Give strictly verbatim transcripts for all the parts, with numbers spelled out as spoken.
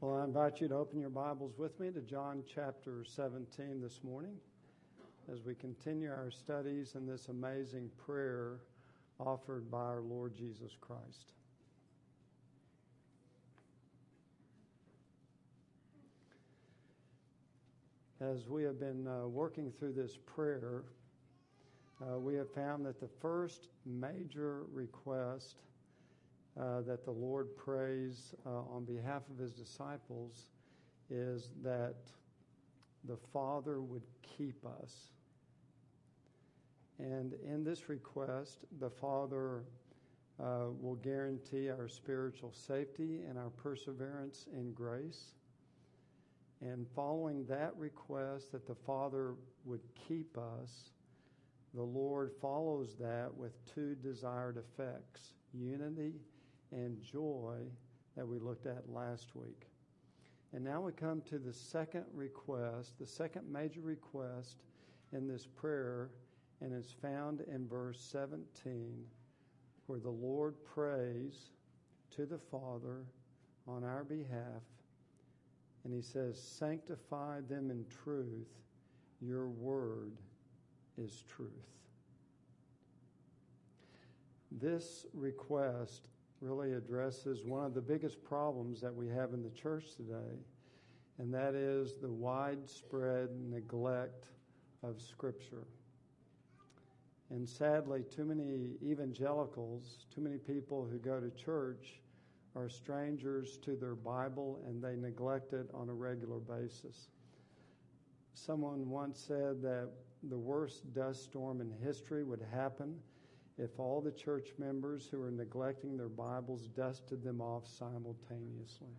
Well, I invite you to open your Bibles with me to John chapter seventeen this morning as we continue our studies in this amazing prayer offered by our Lord Jesus Christ. As we have been uh, working through this prayer, uh, we have found that the first major request Uh, that the Lord prays uh, on behalf of His disciples is that the Father would keep us. And in this request, the Father uh, will guarantee our spiritual safety and our perseverance in grace. And following that request that the Father would keep us, the Lord follows that with two desired effects: unity and joy that we looked at last week. And now we come to the second request, the second major request in this prayer, and it's found in verse seventeen, where the Lord prays to the Father on our behalf, and He says, "Sanctify them in truth, your word is truth." This request really addresses one of the biggest problems that we have in the church today, and that is the widespread neglect of Scripture. And sadly, too many evangelicals, too many people who go to church are strangers to their Bible, and they neglect it on a regular basis. Someone once said that the worst dust storm in history would happen if all the church members who are neglecting their Bibles dusted them off simultaneously.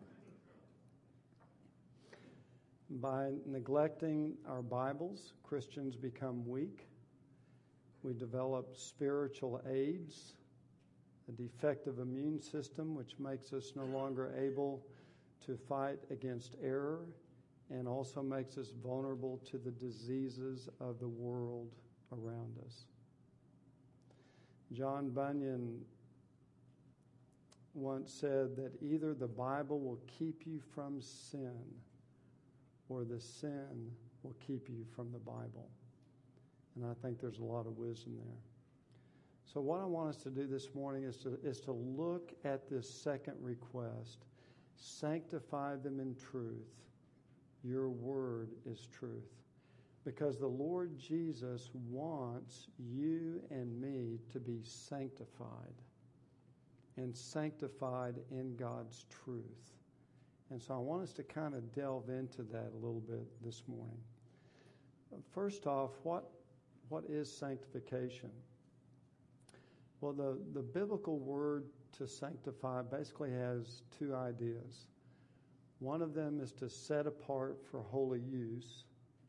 By neglecting our Bibles, Christians become weak. We develop spiritual aids, a defective immune system which makes us no longer able to fight against error, and also makes us vulnerable to the diseases of the world around us. John Bunyan once said that either the Bible will keep you from sin, or the sin will keep you from the Bible. And I think there's a lot of wisdom there. So what I want us to do this morning is to, is to look at this second request. Sanctify them in truth. Your word is truth. Because the Lord Jesus wants you and me to be sanctified, and sanctified in God's truth. And so I want us to kind of delve into that a little bit this morning. First off, what what is sanctification? Well, the, the biblical word to sanctify basically has two ideas. One of them is to set apart for holy use.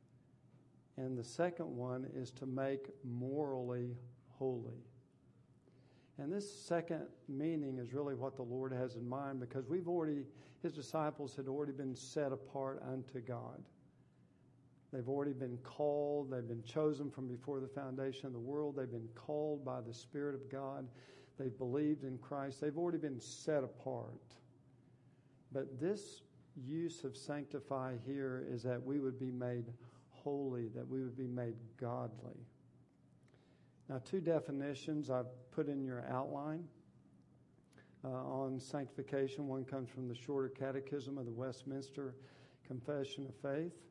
And the second one is to make morally holy. And this second meaning is really what the Lord has in mind, because we've already, His disciples had already been set apart unto God. They've already been called. They've been chosen from before the foundation of the world. They've been called by the Spirit of God. They've believed in Christ. They've already been set apart. But this use of sanctify here is that we would be made holy, that we would be made godly. Now, two definitions I've put in your outline uh, on sanctification. One comes from the Shorter Catechism of the Westminster Confession of Faith.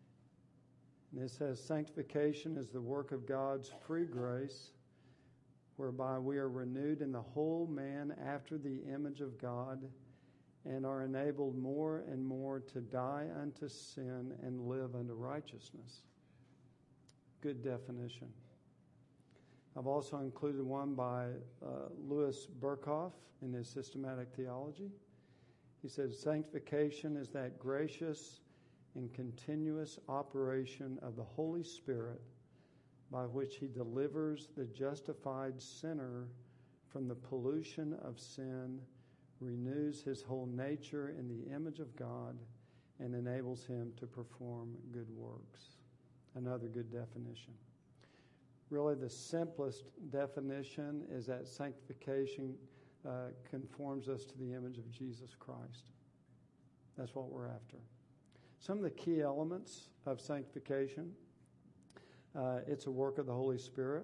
And it says, sanctification is the work of God's free grace, whereby we are renewed in the whole man after the image of God, and are enabled more and more to die unto sin and live unto righteousness. Good definition. I've also included one by uh, Louis Berkhoff in his Systematic Theology. He says, sanctification is that gracious and continuous operation of the Holy Spirit by which He delivers the justified sinner from the pollution of sin, renews his whole nature in the image of God, and enables him to perform good works. Another good definition. Really, the simplest definition is that sanctification uh, conforms us to the image of Jesus Christ. That's what we're after. Some of the key elements of sanctification, uh, it's a work of the Holy Spirit.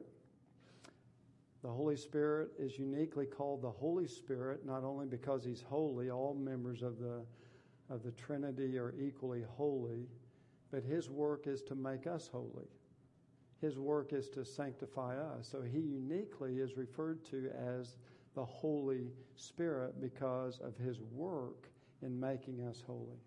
The Holy Spirit is uniquely called the Holy Spirit, not only because He's holy, all members of the of the Trinity are equally holy, but His work is to make us holy. His work is to sanctify us. So He uniquely is referred to as the Holy Spirit because of His work in making us holy.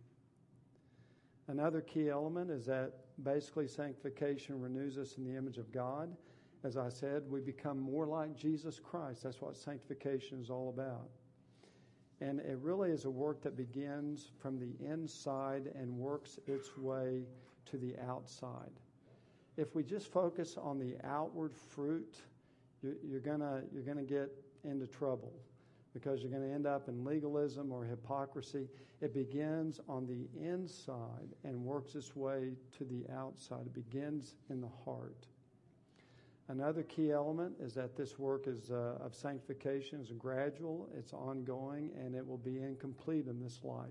Another key element is that basically sanctification renews us in the image of God. As I said, we become more like Jesus Christ. That's what sanctification is all about. And it really is a work that begins from the inside and works its way to the outside. If we just focus on the outward fruit, you're, you're gonna you're gonna get into trouble because you're going to end up in legalism or hypocrisy. It begins on the inside and works its way to the outside. It begins in the heart. Another key element is that this work is uh, of sanctification is gradual, it's ongoing, and it will be incomplete in this life.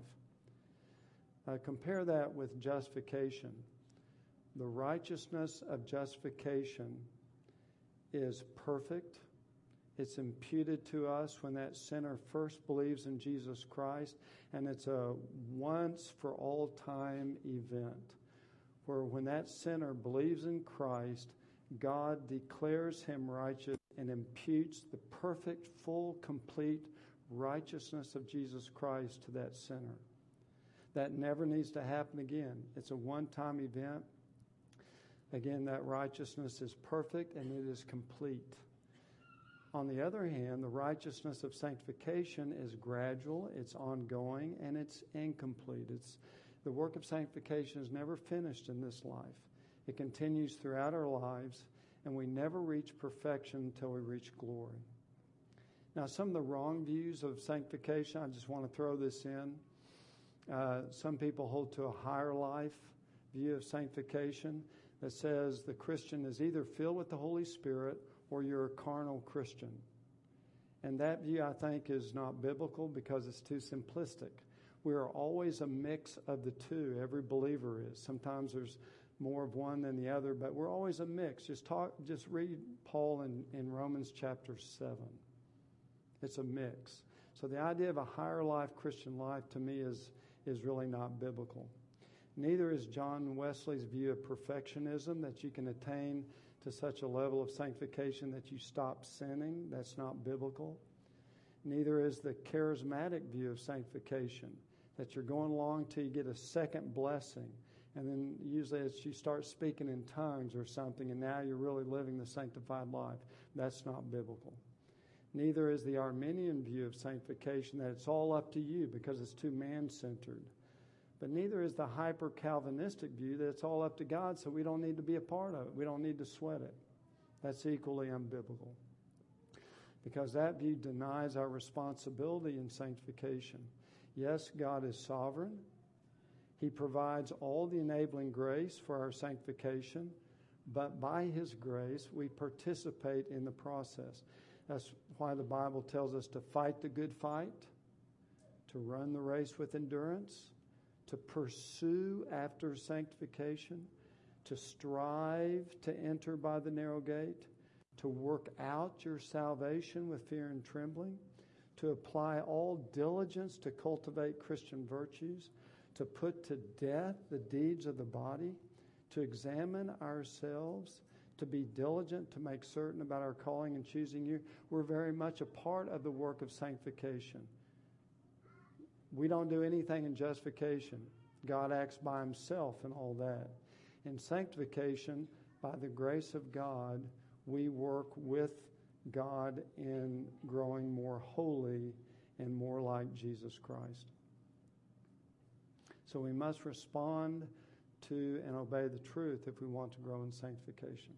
Uh, compare that with justification. The righteousness of justification is perfect. It's imputed to us when that sinner first believes in Jesus Christ, and it's a once-for-all-time event where when that sinner believes in Christ, God declares him righteous and imputes the perfect, full, complete righteousness of Jesus Christ to that sinner. That never needs to happen again. It's a one-time event. Again, that righteousness is perfect and it is complete. On the other hand, the righteousness of sanctification is gradual, it's ongoing, and it's incomplete. It's the work of sanctification is never finished in this life. It continues throughout our lives, and we never reach perfection until we reach glory. Now, some of the wrong views of sanctification, I just want to throw this in. Uh, some people hold to a higher life view of sanctification that says the Christian is either filled with the Holy Spirit or you're a carnal Christian. And that view, I think, is not biblical because it's too simplistic. We are always a mix of the two. Every believer is. Sometimes there's more of one than the other, but we're always a mix. Just talk. Just read Paul in, in Romans chapter seven. It's a mix. So the idea of a higher life Christian life to me is, is really not biblical. Neither is John Wesley's view of perfectionism, that you can attain to such a level of sanctification that you stop sinning. That's not biblical. Neither is the charismatic view of sanctification, that you're going along till you get a second blessing. And then usually it's you start speaking in tongues or something, and now you're really living the sanctified life. That's not biblical. Neither is the Arminian view of sanctification, that it's all up to you because it's too man-centered. But neither is the hyper-Calvinistic view that it's all up to God, so we don't need to be a part of it. We don't need to sweat it. That's equally unbiblical. Because that view denies our responsibility in sanctification. Yes, God is sovereign. He provides all the enabling grace for our sanctification, but by His grace, we participate in the process. That's why the Bible tells us to fight the good fight, to run the race with endurance, to pursue after sanctification, to strive to enter by the narrow gate, to work out your salvation with fear and trembling, to apply all diligence to cultivate Christian virtues, to put to death the deeds of the body, to examine ourselves, to be diligent to make certain about our calling and choosing you. We're very much a part of the work of sanctification. We don't do anything in justification. God acts by Himself and all that. In sanctification, by the grace of God, we work with God in growing more holy and more like Jesus Christ. So we must respond to and obey the truth if we want to grow in sanctification.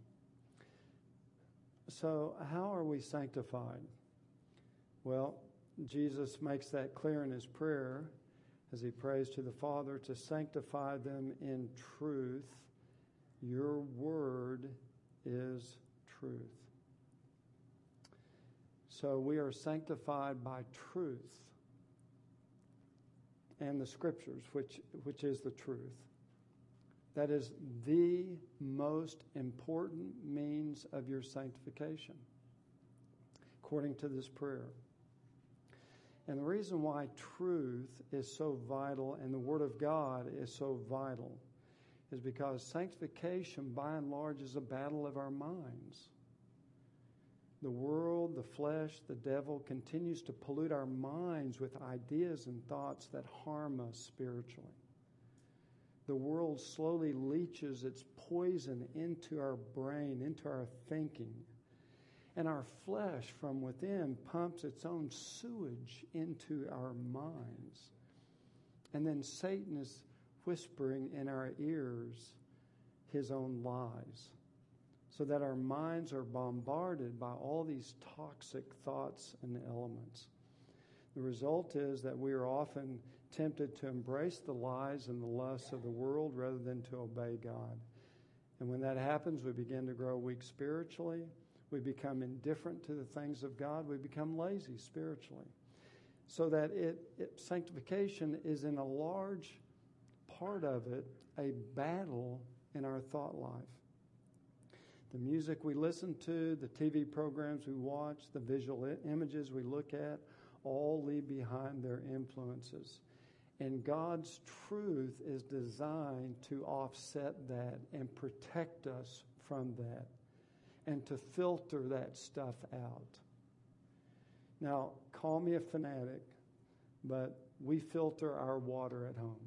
So how are we sanctified? Well, Jesus makes that clear in His prayer as He prays to the Father to sanctify them in truth. Your word is truth. So we are sanctified by truth. and the Scriptures, which, which is the truth. That is the most important means of your sanctification, according to this prayer. And the reason why truth is so vital and the Word of God is so vital is because sanctification, by and large, is a battle of our minds. The world, the flesh, the devil continues to pollute our minds with ideas and thoughts that harm us spiritually. The world slowly leaches its poison into our brain, into our thinking. And our flesh from within pumps its own sewage into our minds. And then Satan is whispering in our ears his own lies, so that our minds are bombarded by all these toxic thoughts and elements. The result is that we are often tempted to embrace the lies and the lusts of the world rather than to obey God. And when that happens, we begin to grow weak spiritually. We become indifferent to the things of God. We become lazy spiritually. So that it, it sanctification is in a large part of it a battle in our thought life. The music we listen to, the T V programs we watch, the visual I- images we look at, all leave behind their influences. And God's truth is designed to offset that and protect us from that and to filter that stuff out. Now, call me a fanatic, but we filter our water at home.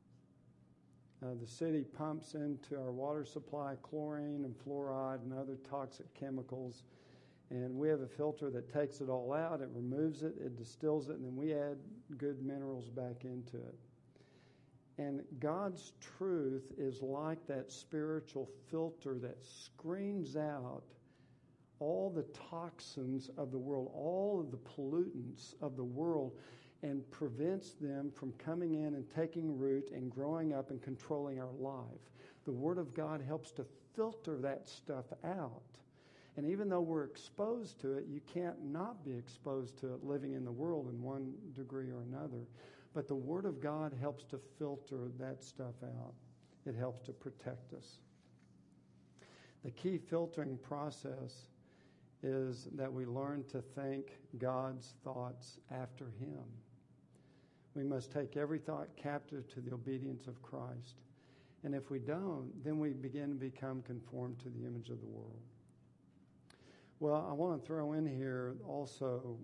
Uh, the city pumps into our water supply chlorine and fluoride and other toxic chemicals, and we have a filter that takes it all out, it removes it, it distills it, and then we add good minerals back into it. And God's truth is like that spiritual filter that screens out all the toxins of the world, all of the pollutants of the world, and prevents them from coming in and taking root and growing up and controlling our life. The Word of God helps to filter that stuff out. And even though we're exposed to it, you can't not be exposed to it living in the world in one degree or another. But the Word of God helps to filter that stuff out. It helps to protect us. The key filtering process is that we learn to think God's thoughts after Him. We must take every thought captive to the obedience of Christ. And if we don't, then we begin to become conformed to the image of the world. Well, I want to throw in here also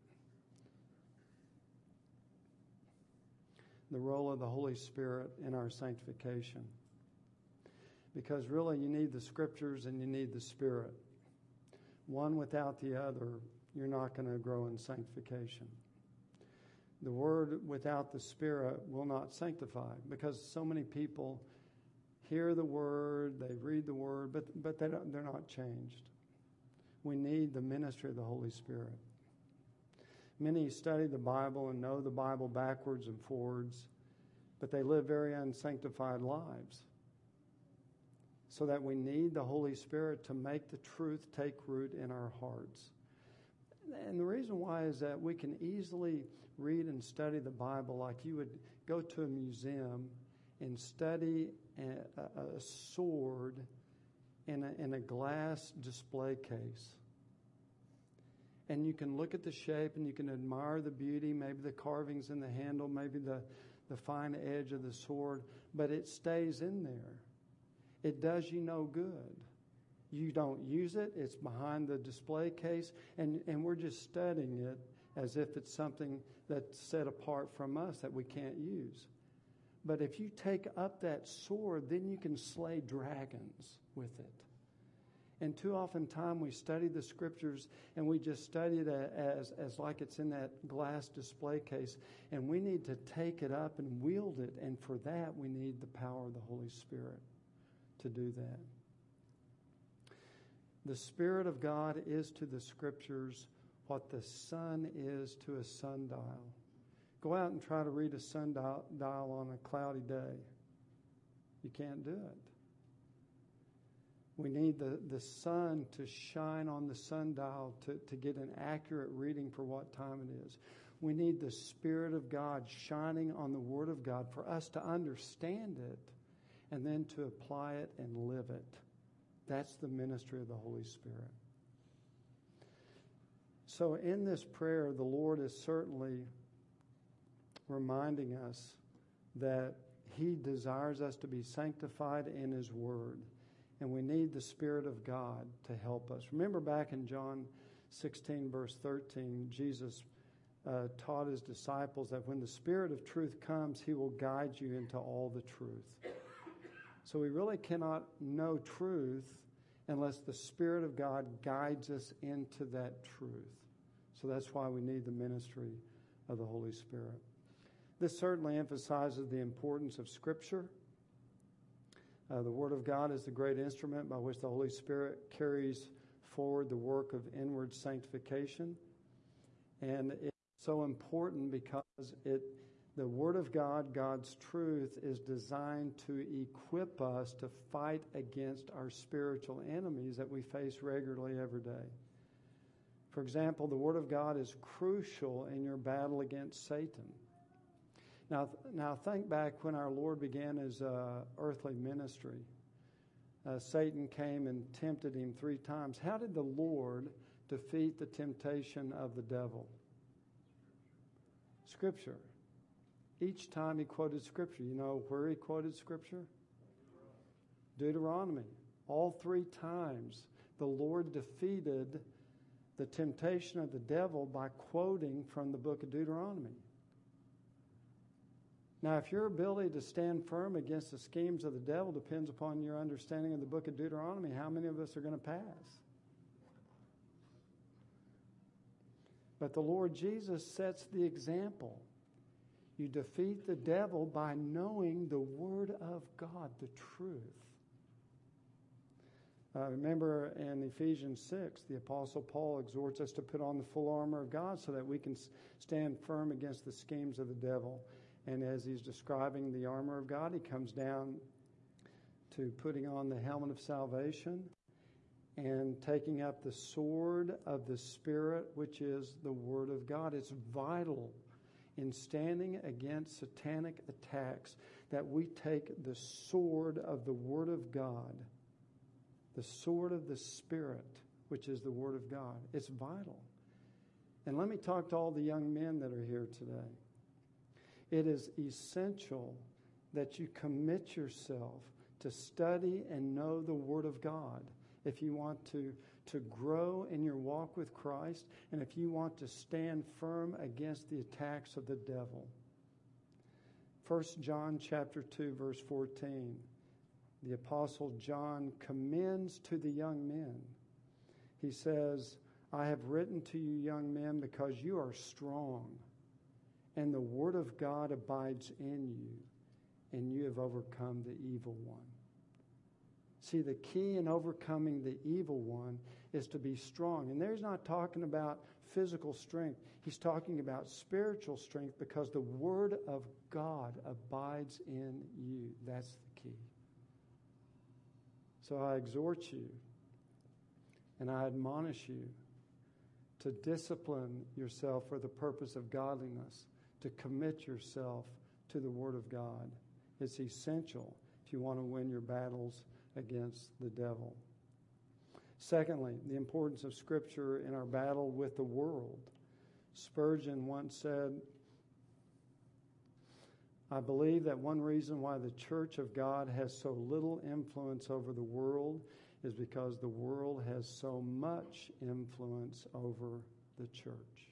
the role of the Holy Spirit in our sanctification. Because really you need the Scriptures and you need the Spirit. One without the other, you're not going to grow in sanctification. The Word without the Spirit will not sanctify, because so many people hear the Word, they read the Word, but, but they don't, they're not changed. We need the ministry of the Holy Spirit. Many study the Bible and know the Bible backwards and forwards, but they live very unsanctified lives. So that we need the Holy Spirit to make the truth take root in our hearts. And the reason why is that we can easily read and study the Bible like you would go to a museum and study a, a, a sword in a, in a glass display case. And you can look at the shape and you can admire the beauty, maybe the carvings in the handle, maybe the, the fine edge of the sword, but it stays in there. It does you no good. You don't use it. It's behind the display case, and, and we're just studying it as if it's something that's set apart from us that we can't use. But if you take up that sword, then you can slay dragons with it. And too often time we study the Scriptures and we just study it as, as like it's in that glass display case, and we need to take it up and wield it, and for that we need the power of the Holy Spirit to do that. The Spirit of God is to the Scriptures what the sun is to a sundial. Go out and try to read a sundial on a cloudy day. You can't do it. We need the, the sun to shine on the sundial to, to get an accurate reading for what time it is. We need the Spirit of God shining on the Word of God for us to understand it and then to apply it and live it. That's the ministry of the Holy Spirit. So in this prayer, the Lord is certainly reminding us that He desires us to be sanctified in His Word. And we need the Spirit of God to help us. Remember back in John sixteen, verse thirteen, Jesus uh, taught His disciples that when the Spirit of truth comes, He will guide you into all the truth. So we really cannot know truth unless the Spirit of God guides us into that truth. So that's why we need the ministry of the Holy Spirit. This certainly emphasizes the importance of Scripture. Uh, the Word of God is the great instrument by which the Holy Spirit carries forward the work of inward sanctification. And it's so important because it, the Word of God, God's truth, is designed to equip us to fight against our spiritual enemies that we face regularly every day. For example, the Word of God is crucial in your battle against Satan. Now, now think back when our Lord began His uh, earthly ministry. Uh, Satan came and tempted Him three times. How did the Lord defeat the temptation of the devil? Scripture. Each time He quoted Scripture. You know where He quoted Scripture? Deuteronomy. All three times the Lord defeated the temptation of the devil by quoting from the book of Deuteronomy. Now, if your ability to stand firm against the schemes of the devil depends upon your understanding of the book of Deuteronomy, how many of us are going to pass? But the Lord Jesus sets the example. You defeat the devil by knowing the Word of God, the truth. Uh, remember in Ephesians six, the Apostle Paul exhorts us to put on the full armor of God so that we can stand firm against the schemes of the devil. And as he's describing the armor of God, he comes down to putting on the helmet of salvation and taking up the sword of the Spirit, which is the Word of God. It's vital in standing against satanic attacks that we take the sword of the Word of God, the sword of the Spirit, which is the Word of God. It's vital. And let me talk to all the young men that are here today. It is essential that you commit yourself to study and know the Word of God if you want to, to grow in your walk with Christ and if you want to stand firm against the attacks of the devil. First John chapter two, verse fourteen. The Apostle John commends to the young men. He says, I have written to you young men because you are strong, and the Word of God abides in you, and you have overcome the evil one. See, the key in overcoming the evil one is to be strong. And there's not talking about physical strength. He's talking about spiritual strength because the Word of God abides in you. That's the key. So I exhort you and I admonish you to discipline yourself for the purpose of godliness, to commit yourself to the Word of God. It's essential if you want to win your battles against the devil. Secondly, the importance of Scripture in our battle with the world. Spurgeon once said, I believe that one reason why the Church of God has so little influence over the world is because the world has so much influence over the church.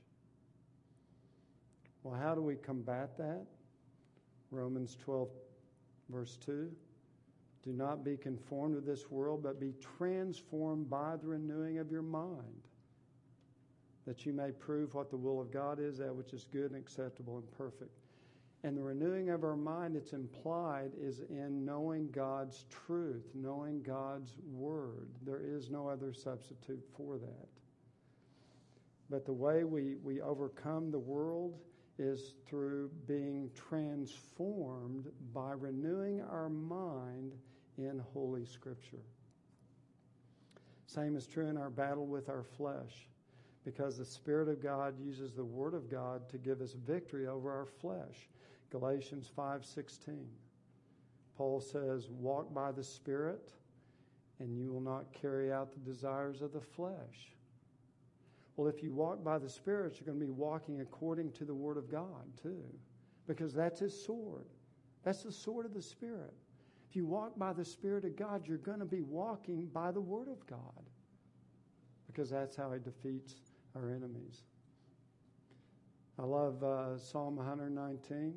Well, how do we combat that? Romans twelve, verse two. Do not be conformed to this world, but be transformed by the renewing of your mind, that you may prove what the will of God is, that which is good and acceptable and perfect. And the renewing of our mind, it's implied, is in knowing God's truth, knowing God's Word. There is no other substitute for that. But the way we, we overcome the world is through being transformed by renewing our mind in Holy Scripture. Same is true in our battle with our flesh. because the Spirit of God uses the Word of God to give us victory over our flesh. Galatians five sixteen. Paul says, walk by the Spirit, and you will not carry out the desires of the flesh. Well, if you walk by the Spirit, you're going to be walking according to the Word of God, too, because that's His sword. That's the sword of the Spirit. If you walk by the Spirit of God, you're going to be walking by the Word of God, because that's how He defeats our enemies. I love uh, Psalm one nineteen,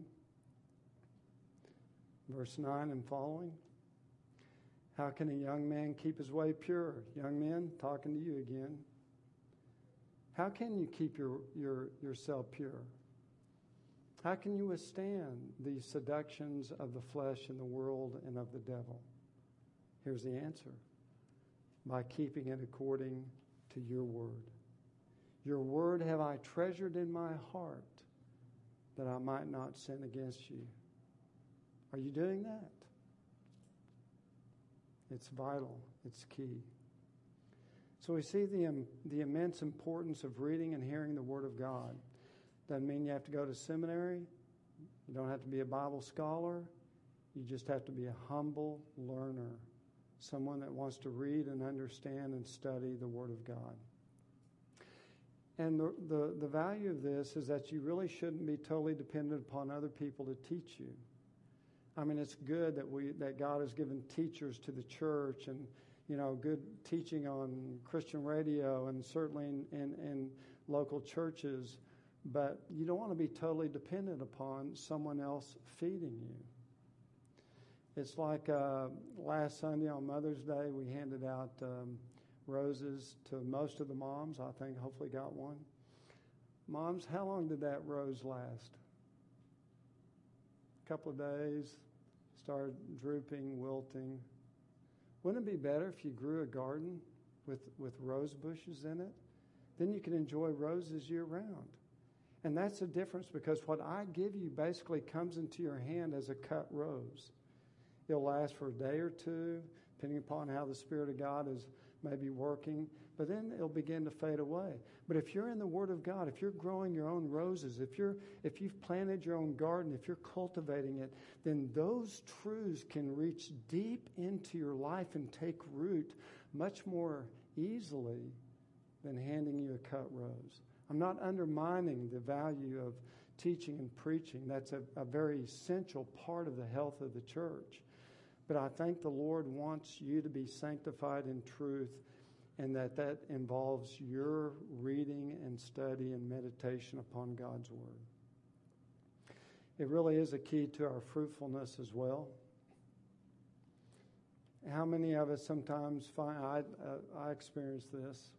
verse nine and following. How can a young man keep his way pure? Young men, talking to you again. How can you keep your, your yourself pure? How can you withstand the seductions of the flesh and the world and of the devil? Here's the answer. By keeping it according to your word. Your word have I treasured in my heart, that I might not sin against you. Are you doing that? It's vital. It's key. So we see the, um, the immense importance of reading and hearing the Word of God. Doesn't mean you have to go to seminary. You don't have to be a Bible scholar. You just have to be a humble learner, someone that wants to read and understand and study the Word of God. And the, the, the value of this is that you really shouldn't be totally dependent upon other people to teach you. I mean, it's good that we that God has given teachers to the church and, you know, good teaching on Christian radio and certainly in, in, in local churches, but you don't want to be totally dependent upon someone else feeding you. It's like uh, last Sunday on Mother's Day, we handed out um, roses to most of the moms. I think hopefully got one. Moms, how long did that rose last? A couple of days, started drooping, wilting. Wouldn't it be better if you grew a garden with, with rose bushes in it? Then you can enjoy roses year round. And that's the difference, because what I give you basically comes into your hand as a cut rose. It'll last for a day or two, depending upon how the Spirit of God is maybe working, but then it'll begin to fade away. But if you're in the Word of God, if you're growing your own roses, if you're if you've planted your own garden, if you're cultivating it, then those truths can reach deep into your life and take root much more easily than handing you a cut rose. I'm not undermining the value of teaching and preaching. That's a, a very essential part of the health of the church. But I think the Lord wants you to be sanctified in truth, and that that involves your reading and study and meditation upon God's Word. It really is a key to our fruitfulness as well. How many of us sometimes find, I, uh, I experience this,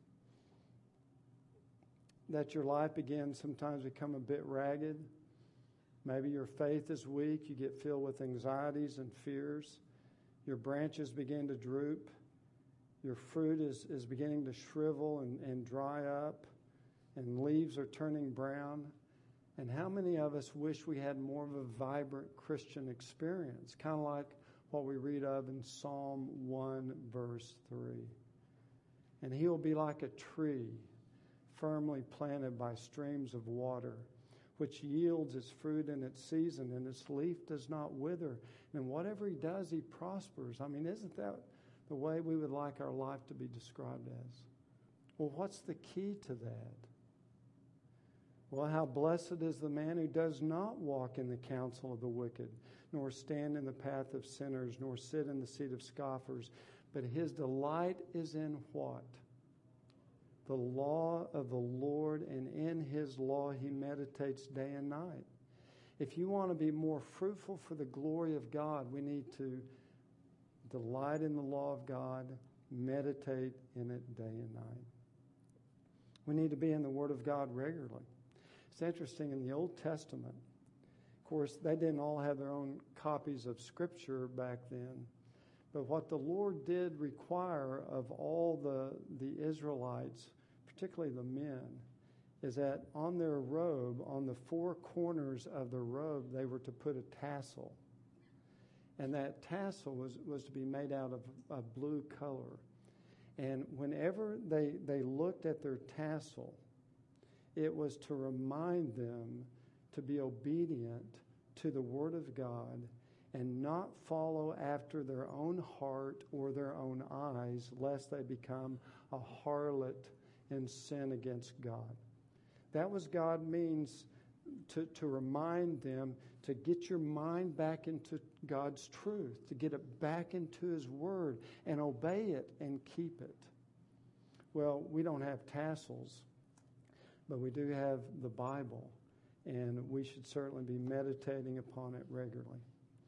that your life begins sometimes become a bit ragged. Maybe your faith is weak. You get filled with anxieties and fears. Your branches begin to droop. Your fruit is, is beginning to shrivel and, and dry up, and leaves are turning brown. And how many of us wish we had more of a vibrant Christian experience, kind of like what we read of in Psalm one, verse three. And he will be like a tree firmly planted by streams of water, which yields its fruit in its season, and its leaf does not wither. And whatever he does, he prospers. I mean, isn't that the way we would like our life to be described as? Well, what's the key to that? Well, how blessed is the man who does not walk in the counsel of the wicked, nor stand in the path of sinners, nor sit in the seat of scoffers, but his delight is in what? The law of the Lord, and in his law he meditates day and night. If you want to be more fruitful for the glory of God, we need to delight in the law of God, meditate in it day and night. We need to be in the Word of God regularly. It's interesting, in the Old Testament, of course, they didn't all have their own copies of Scripture back then, but what the Lord did require of all the, the Israelites, particularly the men, is that on their robe, on the four corners of the robe, they were to put a tassel. And that tassel was, was to be made out of a blue color. And whenever they, they looked at their tassel, It was to remind them to be obedient to the Word of God and not follow after their own heart or their own eyes, lest they become a harlot in sin against God. That was God means to, to remind them to get your mind back into God's truth, to get it back into His Word and obey it and keep it. Well, we don't have tassels, but we do have the Bible, and we should certainly be meditating upon it regularly.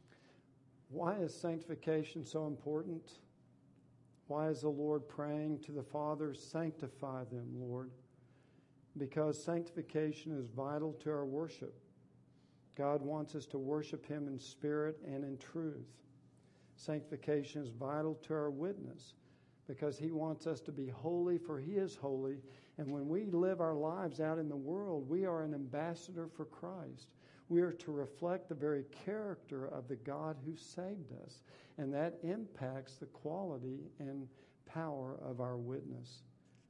Why is sanctification so important? Why is the Lord praying to the Father, sanctify them, Lord? Because sanctification is vital to our worship. God wants us to worship Him in spirit and in truth. Sanctification is vital to our witness because He wants us to be holy, for He is holy. And when we live our lives out in the world, we are an ambassador for Christ. We are to reflect the very character of the God who saved us. And that impacts the quality and power of our witness.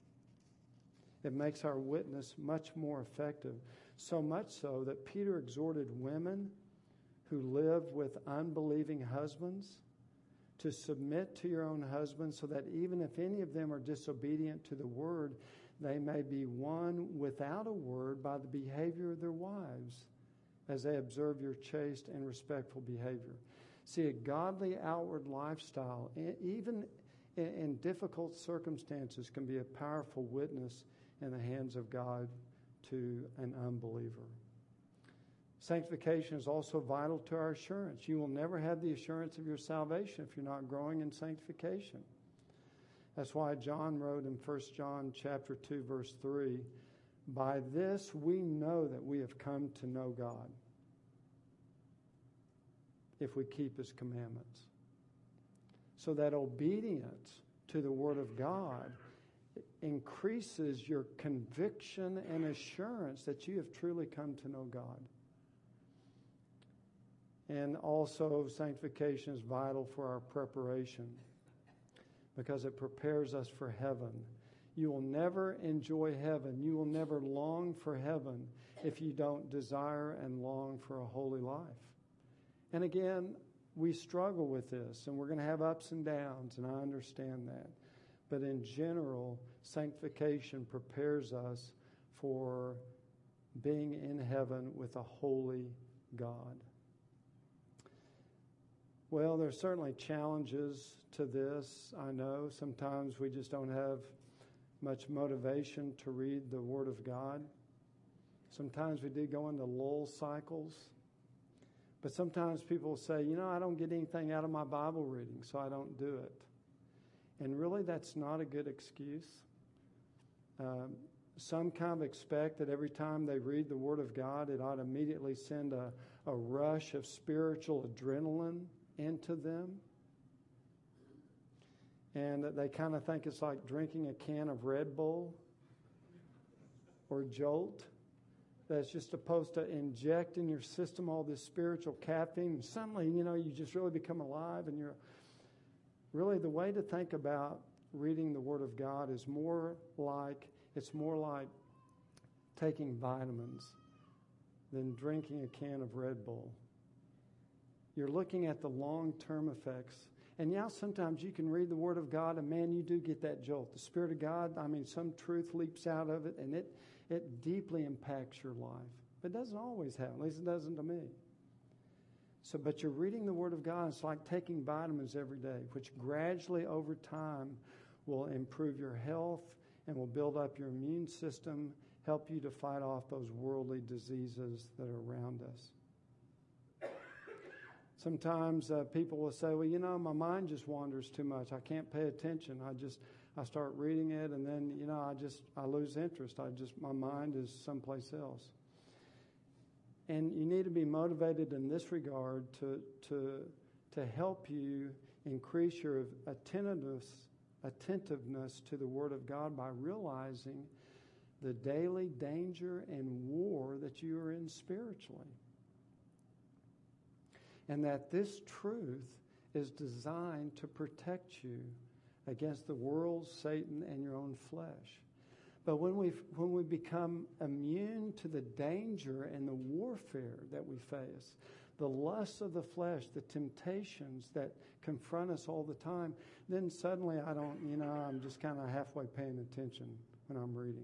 It makes our witness much more effective. So much so that Peter exhorted women who live with unbelieving husbands to submit to your own husbands, so that even if any of them are disobedient to the word, they may be won without a word by the behavior of their wives, as they observe your chaste and respectful behavior. See, a godly outward lifestyle, even in difficult circumstances, can be a powerful witness in the hands of God to an unbeliever. Sanctification is also vital to our assurance. You will never have the assurance of your salvation if you're not growing in sanctification. That's why John wrote in First John chapter two, verse three, by this we know that we have come to know God, if we keep His commandments. So that obedience to the Word of God increases your conviction and assurance that you have truly come to know God. And also, sanctification is vital for our preparation because it prepares us for heaven. You will never enjoy heaven. You will never long for heaven if you don't desire and long for a holy life. And again, we struggle with this, and we're going to have ups and downs, and I understand that. But in general, sanctification prepares us for being in heaven with a holy God. Well, there's certainly challenges to this. I know sometimes we just don't have much motivation to read the Word of God. Sometimes we do go into lull cycles. But sometimes people say, you know, I don't get anything out of my Bible reading, so I don't do it. And really, that's not a good excuse. Um, some kind of expect that every time they read the Word of God, it ought to immediately send a, a rush of spiritual adrenaline into them. And they kind of think it's like drinking a can of Red Bull or Jolt. That's just supposed to inject in your system all this spiritual caffeine. And suddenly, you know, you just really become alive. And you're really, the way to think about reading the Word of God is more like, it's more like taking vitamins than drinking a can of Red Bull. You're looking at the long-term effects. And yeah, sometimes you can read the Word of God and man, you do get that jolt. The Spirit of God, I mean, some truth leaps out of it and it It deeply impacts your life. But it doesn't always happen. At least it doesn't to me. So, but you're reading the Word of God. It's like taking vitamins every day, which gradually over time will improve your health and will build up your immune system, help you to fight off those worldly diseases that are around us. Sometimes uh, people will say, well, you know, my mind just wanders too much. I can't pay attention. I just, I start reading it and then, you know, I just, I lose interest. I just, my mind is someplace else. And you need to be motivated in this regard to, to, to help you increase your attentiveness, attentiveness to the Word of God by realizing the daily danger and war that you are in spiritually. And that this truth is designed to protect you against the world, Satan, and your own flesh. But when we when we become immune to the danger and the warfare that we face, the lusts of the flesh, the temptations that confront us all the time, then suddenly I don't, you know, I'm just kind of halfway paying attention when I'm reading.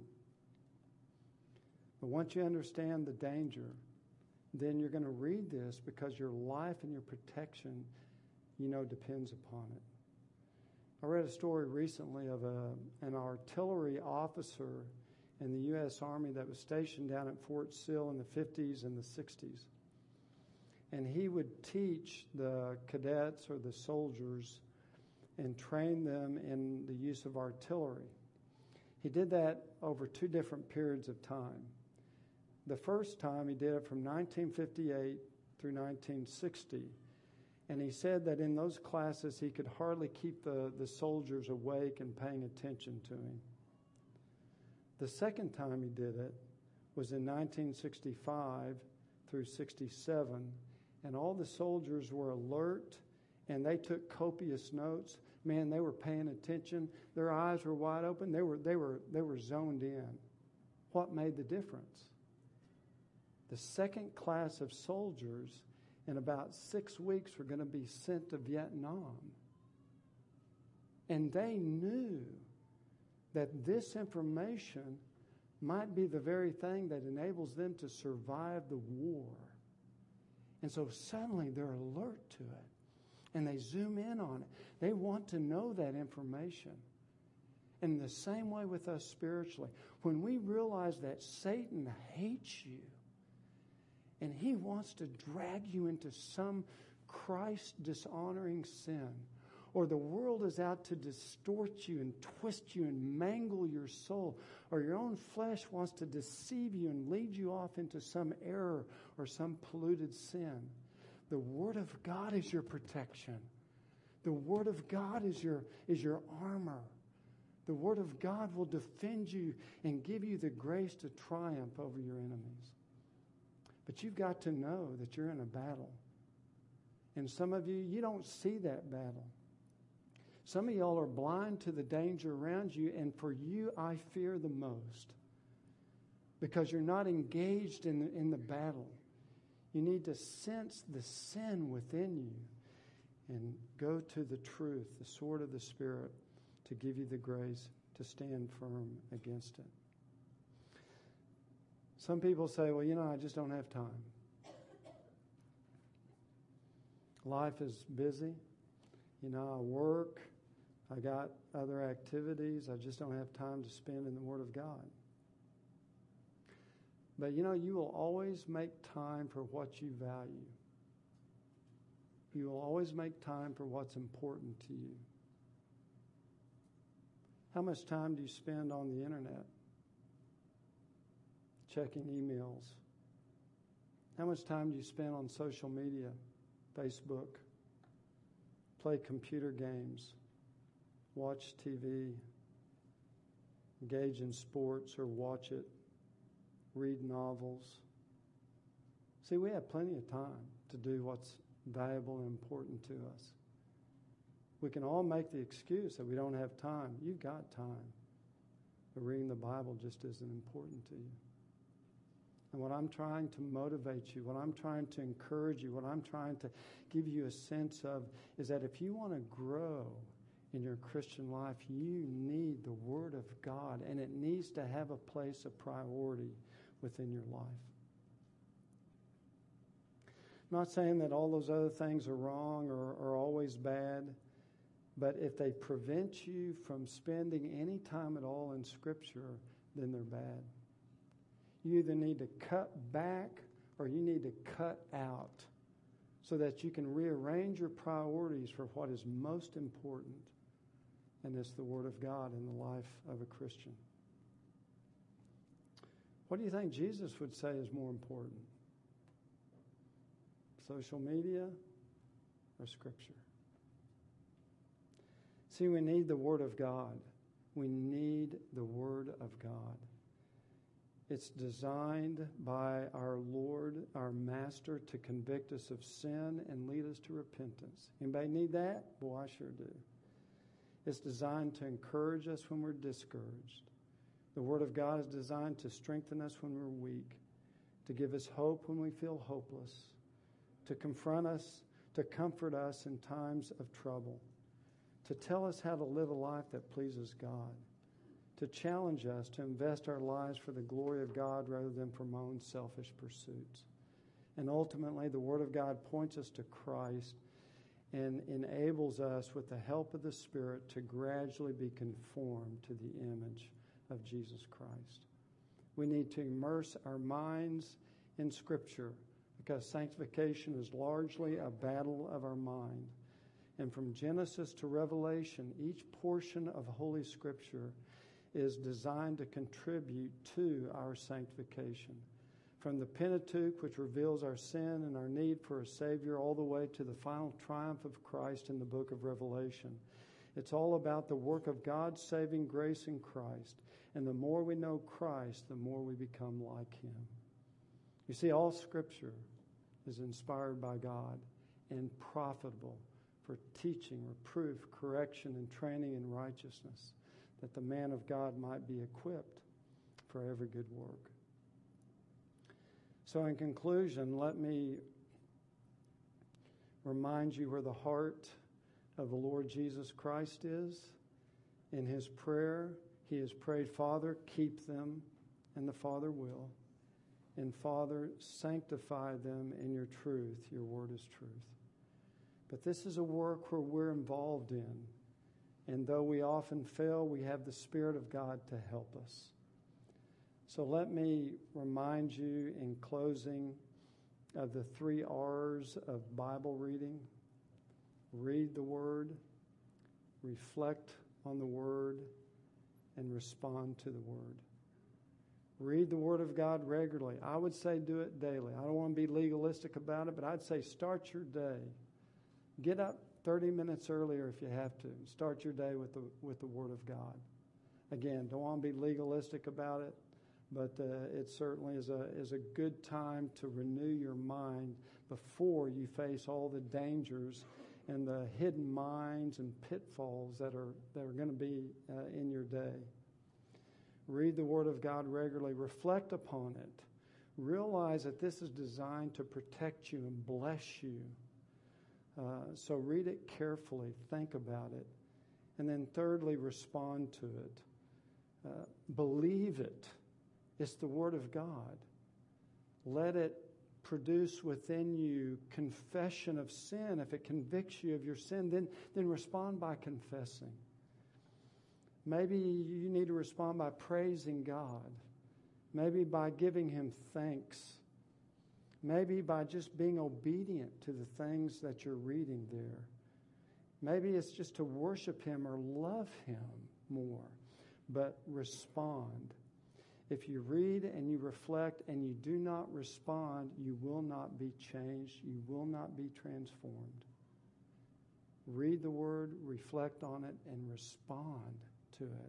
But once you understand the danger, then you're going to read this because your life and your protection, you know, depends upon it. I read a story recently of a, an artillery officer in the U S Army that was stationed down at Fort Sill in the fifties and the sixties. And he would teach the cadets or the soldiers and train them in the use of artillery. He did that over two different periods of time. The first time he did it from nineteen fifty-eight through nineteen sixty. And he said that in those classes he could hardly keep the, the soldiers awake and paying attention to him. The second time he did it was in nineteen sixty-five through sixty-seven, and all the soldiers were alert and they took copious notes. Man, they were paying attention. Their eyes were wide open. They were they were they were zoned in. What made the difference? The second class of soldiers in about six weeks were going to be sent to Vietnam. And they knew that this information might be the very thing that enables them to survive the war. And so suddenly they're alert to it. And they zoom in on it. They want to know that information. And the same way with us spiritually. When we realize that Satan hates you, and he wants to drag you into some Christ-dishonoring sin, or the world is out to distort you and twist you and mangle your soul, or your own flesh wants to deceive you and lead you off into some error or some polluted sin, the Word of God is your protection. The Word of God is your, is your armor. The Word of God will defend you and give you the grace to triumph over your enemies. But you've got to know that you're in a battle. And some of you, you don't see that battle. Some of y'all are blind to the danger around you, and for you, I fear the most. Because you're not engaged in the, in the battle. You need to sense the sin within you and go to the truth, the sword of the Spirit, to give you the grace to stand firm against it. Some people say, well, you know, I just don't have time. Life is busy. You know, I work. I got other activities. I just don't have time to spend in the Word of God. But, you know, you will always make time for what you value. You will always make time for what's important to you. How much time do you spend on the internet? Checking emails? How much time do you spend on social media, Facebook, play computer games, watch T V, engage in sports or watch it, read novels? See, we have plenty of time to do what's valuable and important to us. We can all make the excuse that we don't have time. You've got time. But reading the Bible just isn't important to you. And what I'm trying to motivate you, what I'm trying to encourage you, what I'm trying to give you a sense of is that if you want to grow in your Christian life, you need the Word of God, and it needs to have a place of priority within your life. I'm not saying that all those other things are wrong or are always bad, but if they prevent you from spending any time at all in Scripture, then they're bad. You either need to cut back or you need to cut out so that you can rearrange your priorities for what is most important, and it's the Word of God in the life of a Christian. What do you think Jesus would say is more important? Social media or Scripture? See, we need the Word of God. We need the Word of God. It's designed by our Lord, our Master, to convict us of sin and lead us to repentance. Anybody need that? Boy, I sure do. It's designed to encourage us when we're discouraged, The Word of God is designed to strengthen us when we're weak, to give us hope when we feel hopeless, to confront us, to comfort us in times of trouble, to tell us how to live a life that pleases God, to challenge us to invest our lives for the glory of God rather than for my own selfish pursuits. And ultimately, the Word of God points us to Christ and enables us, with the help of the Spirit, to gradually be conformed to the image of Jesus Christ. We need to immerse our minds in Scripture, because sanctification is largely a battle of our mind. And from Genesis to Revelation, each portion of Holy Scripture is designed to contribute to our sanctification. From the Pentateuch, which reveals our sin and our need for a Savior, all the way to the final triumph of Christ in the book of Revelation. It's all about the work of God's saving grace in Christ. And the more we know Christ, the more we become like Him. You see, all Scripture is inspired by God and profitable for teaching, reproof, correction, and training in righteousness, that the man of God might be equipped for every good work. So in conclusion, let me remind you where the heart of the Lord Jesus Christ is. In His prayer, He has prayed, Father, keep them, and the Father will. And Father, sanctify them in your truth. Your word is truth. But this is a work where we're involved in. And though we often fail, we have the Spirit of God to help us. So let me remind you in closing of the three R's of Bible reading. Read the Word, reflect on the Word, and respond to the Word. Read the Word of God regularly. I would say do it daily. I don't want to be legalistic about it, but I'd say start your day. Get up thirty minutes earlier if you have to. Start your day with the with the Word of God. Again, don't want to be legalistic about it, but uh, it certainly is a is a good time to renew your mind before you face all the dangers and the hidden mines and pitfalls that are that are going to be uh, in your day. Read the Word of God regularly. Reflect upon it. Realize that this is designed to protect you and bless you. Uh, so read it carefully. Think about it. And then thirdly, respond to it. Uh, believe it. It's the Word of God. Let it produce within you confession of sin. If it convicts you of your sin, then, then respond by confessing. Maybe you need to respond by praising God. Maybe by giving Him thanks. Maybe by just being obedient to the things that you're reading there. Maybe it's just to worship Him or love Him more. But respond. If you read and you reflect and you do not respond, you will not be changed. You will not be transformed. Read the Word, reflect on it, and respond to it.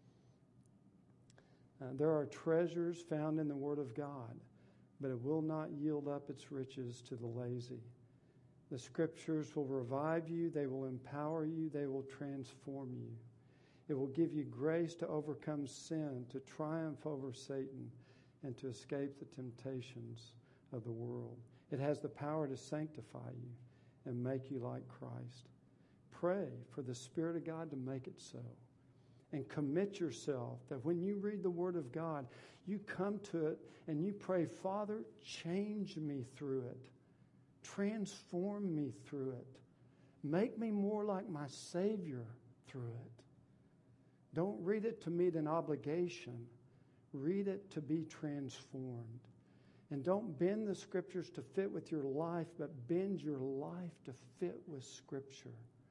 Uh, there are treasures found in the Word of God, but it will not yield up its riches to the lazy. The Scriptures will revive you, they will empower you, they will transform you. It will give you grace to overcome sin, to triumph over Satan, and to escape the temptations of the world. It has the power to sanctify you and make you like Christ. Pray for the Spirit of God to make it so. And commit yourself that when you read the Word of God, you come to it and you pray, Father, change me through it. Transform me through it. Make me more like my Savior through it. Don't read it to meet an obligation. Read it to be transformed. And don't bend the Scriptures to fit with your life, but bend your life to fit with Scripture.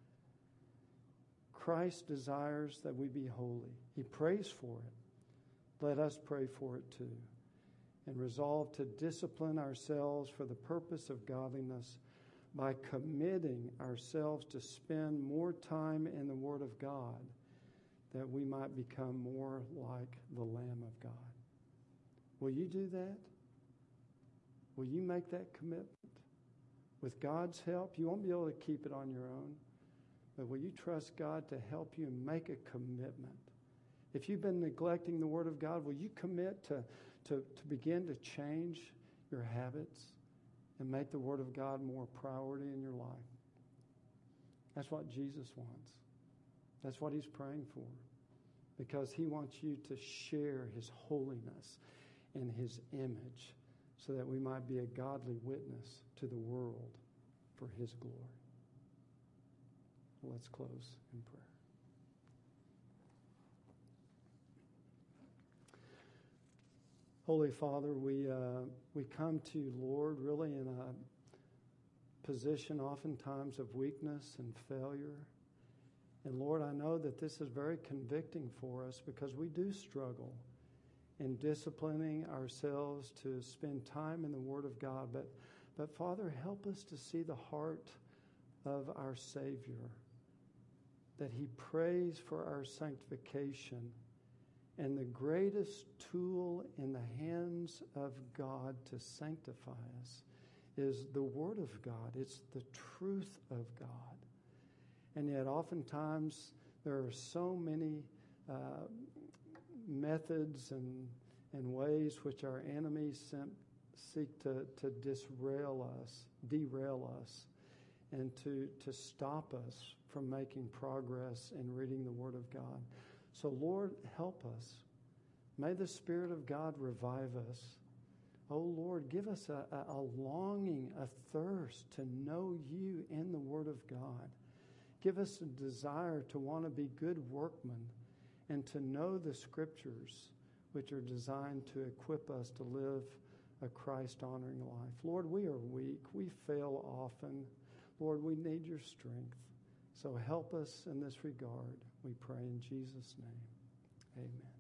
Christ desires that we be holy. He prays for it. Let us pray for it too. And resolve to discipline ourselves for the purpose of godliness by committing ourselves to spend more time in the Word of God, that we might become more like the Lamb of God. Will you do that? Will you make that commitment? With God's help, you won't be able to keep it on your own. But will you trust God to help you make a commitment? If you've been neglecting the Word of God, will you commit to, to, to begin to change your habits and make the Word of God more priority in your life? That's what Jesus wants. That's what he's praying for. Because he wants you to share his holiness and his image so that we might be a godly witness to the world for his glory. Let's close in prayer. Holy Father, we uh, we come to you, Lord, really in a position oftentimes of weakness and failure. And Lord, I know that this is very convicting for us because we do struggle in disciplining ourselves to spend time in the Word of God. But, but Father, help us to see the heart of our Savior, that he prays for our sanctification. And the greatest tool in the hands of God to sanctify us is the Word of God. It's the truth of God. And yet oftentimes there are so many uh, methods and, and ways which our enemies seek to, to disrail us, derail us, and to, to stop us from making progress in reading the Word of God. So Lord, help us. May the Spirit of God revive us. Oh Lord, give us a, a, a longing, a thirst to know you in the Word of God. Give us a desire to want to be good workmen and to know the Scriptures, which are designed to equip us to live a Christ-honoring life. Lord, we are weak. We fail often. Lord, we need your strength. So help us in this regard. We pray in Jesus' name. Amen.